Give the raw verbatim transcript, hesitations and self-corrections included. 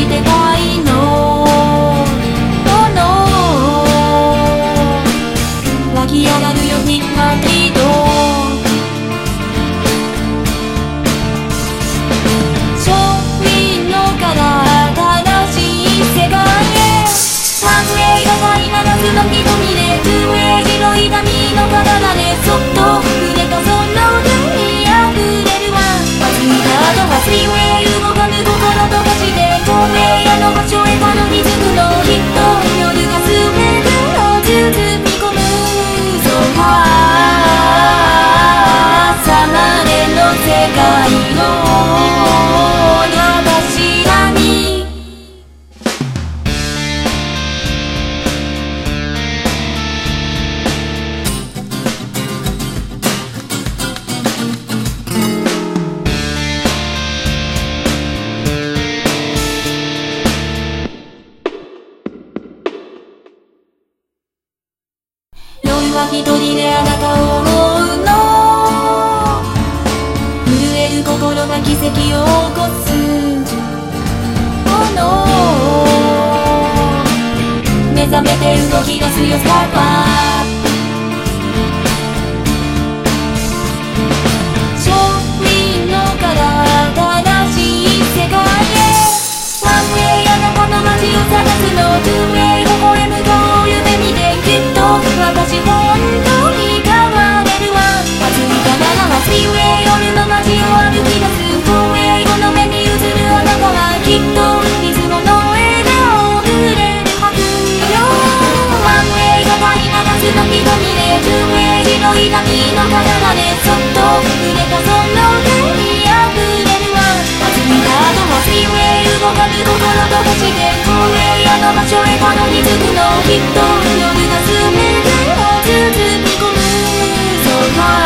してたいの。湧き上がるよ光と勝利のから新しい世界へ。ワンウェイがたいな夏の瞳で運営白い髪の体でそっと触れたその手にあふれるわ。忘れた後はスリーウェイ動かぬ心と化して透明あの場所へたどり着くの。きっと夜が全てを包み込む。さまでの世界の私らに夜は一人であなたを思うの。震える心が奇跡を起こす。Oh no 目覚めて動き出すよスカーパー。勝利のから新しい世界へ。ワンウェイあなたの街を探すの。ツーウェイ微笑む顔を夢見てきっと私本当に変われるわ。忘れたならスリーウェイ夜の街を歩き出す。フォーウェイ後の目に映るあなたはきっといつもの笑顔をくれるはずよ。ワンウェイがたいな夏の瞳でツーウェイ白い髪の体でそっと触れたその手にあふれるわ。忘れた後はスリーウェイ動かぬ心と化してフォーウェイあの場所へたどり着くの。きっと夜が全てを包み込む。そうか